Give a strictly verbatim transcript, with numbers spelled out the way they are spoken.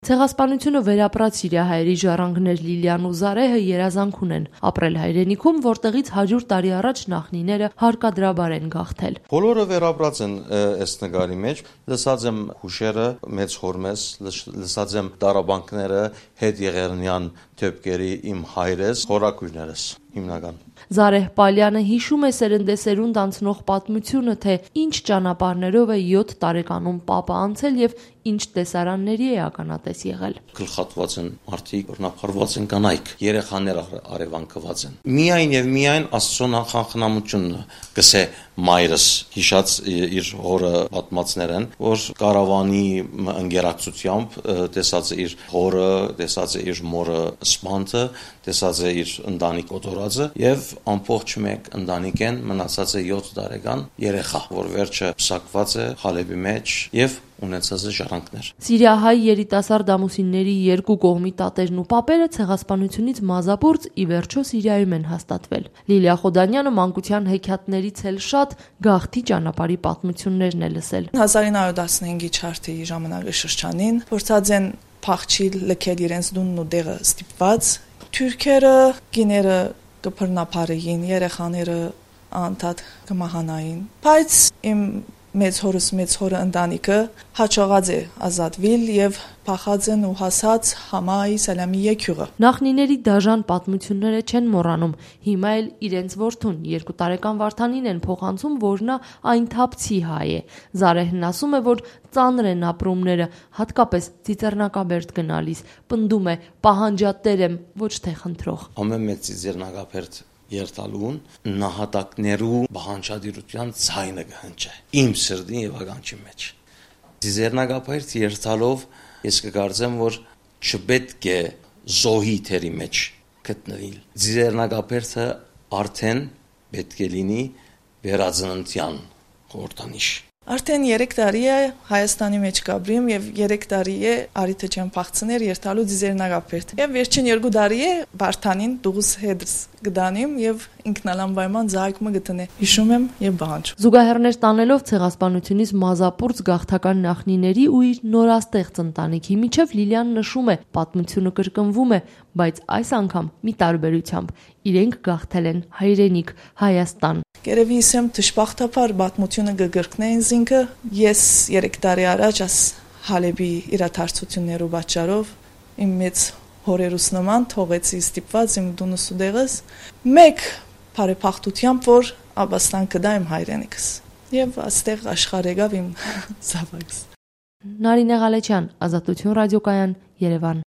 Ցեղասպանությունը վերապրած սիրիահայերի ժառանգներ Լիլիան ու Զարեհը երազանք ունեն ապրել հայրենիքում, որտեղից հարյուր տարի առաջ նախնիները հարկադրաբար են գաղթել։ Բոլորը վերապրած են այս նկարի մեջ, լսած եմ հուշերը մեծ հորմես, լսած եմ տարաբանքները, հետ եղերնյան թեփկերի իմ հայրես, խորակույրներս հիմնական։ Զարեհ Պալյանը հիշում է սերնդեսերունդ անցնող պատմությունը, թե ինչ ճանապարհներով է յոթ տարեկանում պապը անցել եւ ինչ տեսարանների է ականատես եղել։ Գլխատված են մարդիկ, օրնապարված են կանայք, երեխաներ արևանքված են։ Միայն եւ միայն Աստծո նախանխնամությունը գսե մայրս հիշած իր հորը պատմածներ են, որ կարավանի ընկերակցությամբ տեսած է իր հորը, տեսած է իր մորը սպանտը, տեսած է իր ընտանիք օտորածը եւ ամբողջ մեկ ընտանիք են մնացած է յոթ տարեկան երեխա, որ վերջը փսակված է Խալեբի մեջ եւ ունեցած է ժառանգներ։ Սիրիահայ երիտասարդ ամուսինների երկու կողմի տատերն ու պապերը ցեղասպանությունից մազապուրծ ի վերջո Սիրիայում են հաստատվել։ Լիլիա Խոդանյանը մանկության հեքիաթներից էլ շատ գաղթի ճանապարհի պատմություններն է լսել։ հազար ինը հարյուր տասնհինգի չարթի ժամանակաշրջանին փորձած են փախչել լքել իրենց դունն ու դեղը ստիպված։ Թուրքերը, գիները կփռնապարեին, երեխաները անդադ կմահանային։ Բայց իմ մեծ հորս մեծ հորը ընտանիքը հաջողած է ազատվել եւ փախած են ու հասած Համայի Սալամի եկյուղը։ Նախնիների դաժան պատմությունները չեն մոռանում։ Հիմա էլ իրենց որդուն երկու տարեկան Վարդանին են փոխանցում, որ նա այն թափցի հայ է։ Զարեհն ասում է, որ ծանր են ապրումները, հատկապես ծիծեռնակաբերդ գնալիս։ Պնդում է՝ պահանջատեր եմ, ոչ թե խնդրող։ Ամեն մեկ ծիծեռնակաբերդ երթալուն նահատակներու բանջադիրության ցայնը կհնչե իմ սրտին եւ ականջի մեջ ծիծեռնակաբերդ երթալով ես կգարձեմ որ չպետք է զոհի թերի մեջ գտնվել ծիծեռնակաբերդը արդեն պետք է լինի վերածննդյան խորհրդանիշ Արդեն երեք տարի է Հայաստանի մեջ կաբրիմ եւ երեք տարի է արիթը չեմ փախցներ երթալու ծիծեռնակաբերդ եւ վերջին երկու տարի է Վարդանին դուս հետս գդանիմ եւ ինքնալամվայման զայգումը գտնե հիշում եմ եւ բանջ Զուգահեռներ տանելով ցեղասպանությունից մազապուրծ գաղթական նախնիների ու իր նորաստեղծ ընտանիքի միջև Լիլիան նշում է պատմությունը կրկնվում է բայց այս անգամ մի տարբերությամբ իրենք գաղթել են հայրենիք Հայաստան Երևի իսեմ դժբախտաբար պատմությունը կգրկնեին զինքը ես երեք տարի առաջ աս Հալեբի իրադարձություններով պատճառով իմ մեծ հորերուս նման թողեցի ստիպված իմ դունս ու դեղս մեկ բարեփոխությամբ որ Աբաստան կդա իմ հայրենիքս եւ աստեղ աշխարհ եկավ իմ զավակս Նարինե Ղալեչյան Ազատություն ռադիոկայան Երևան